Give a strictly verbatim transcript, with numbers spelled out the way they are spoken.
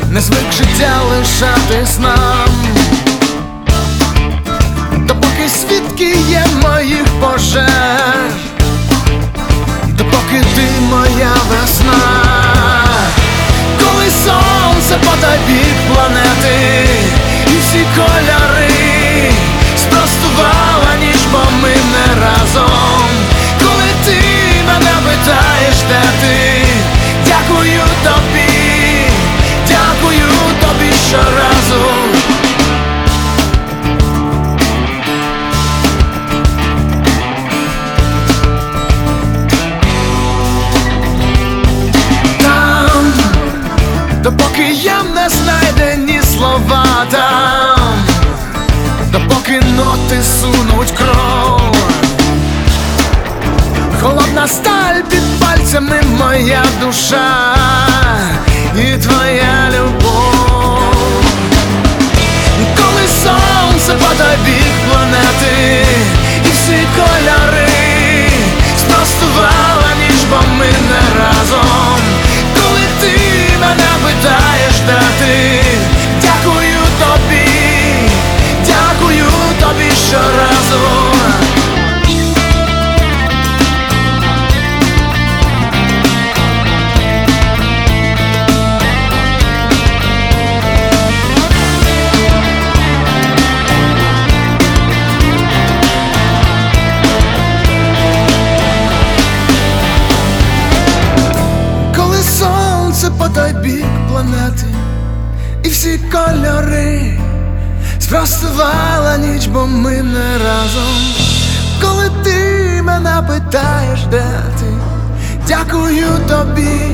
не звик життя лишатись нам, допоки свідки є моїх пожеж, допоки ти моя весна. Коли сонце по той бік планети і всі кольори спростувала ніч, бо ми не разом. Коли ти мене питаєш, де ти, дякую тобі, дякую тобі щоразу. Там, допоки я не знайдені слова, там, допоки ноти сунуть кров, холодна сталь під пальцями моя душа і твоя любов. Коли сонце по той бік планети і всі кольори спростувала ніч, бо ми не разом. Коли ти мене питаєш, де ти, дякую тобі, дякую тобі щоразу. По той бік планети і всі кольори спростувала ніч, бо ми не разом. Коли ти мене питаєш, де ти, дякую тобі,